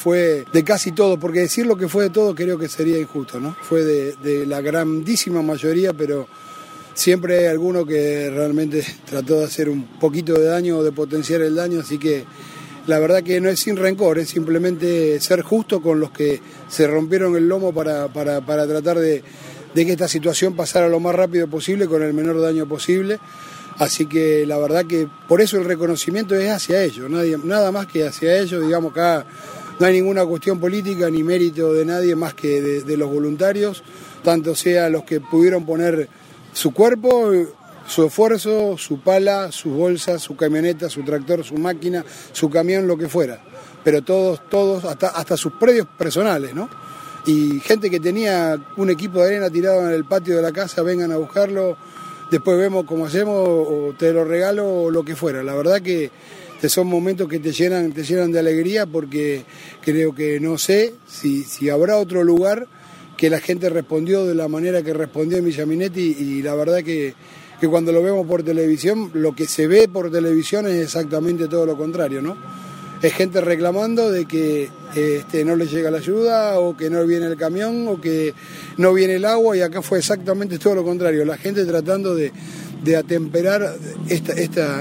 fue de casi todo, porque decir lo que fue de todo creo que sería injusto, ¿no? Fue de la grandísima mayoría, pero siempre hay alguno que realmente trató de hacer un poquito de daño o de potenciar el daño, así que la verdad que no es sin rencor, es simplemente ser justo con los que se rompieron el lomo para tratar de que esta situación pasara lo más rápido posible con el menor daño posible. Así que la verdad que por eso el reconocimiento es hacia ellos, nada más que hacia ellos, digamos, acá no hay ninguna cuestión política ni mérito de nadie más que de los voluntarios, tanto sea los que pudieron poner su cuerpo, su esfuerzo, su pala, sus bolsas, su camioneta, su tractor, su máquina, su camión, lo que fuera, pero todos, hasta sus predios personales, ¿no? Y gente que tenía un equipo de arena tirado en el patio de la casa, vengan a buscarlo. Después vemos cómo hacemos, o te lo regalo, o lo que fuera. La verdad que son momentos que te llenan de alegría, porque creo que no sé si habrá otro lugar que la gente respondió de la manera que respondió en Villa Minetti, y la verdad que cuando lo vemos por televisión, lo que se ve por televisión es exactamente todo lo contrario, ¿no? Es gente reclamando de que no les llega la ayuda, o que no viene el camión, o que no viene el agua, y acá fue exactamente todo lo contrario. La gente tratando de atemperar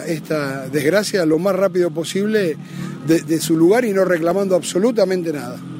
esta desgracia lo más rápido posible de su lugar, y no reclamando absolutamente nada.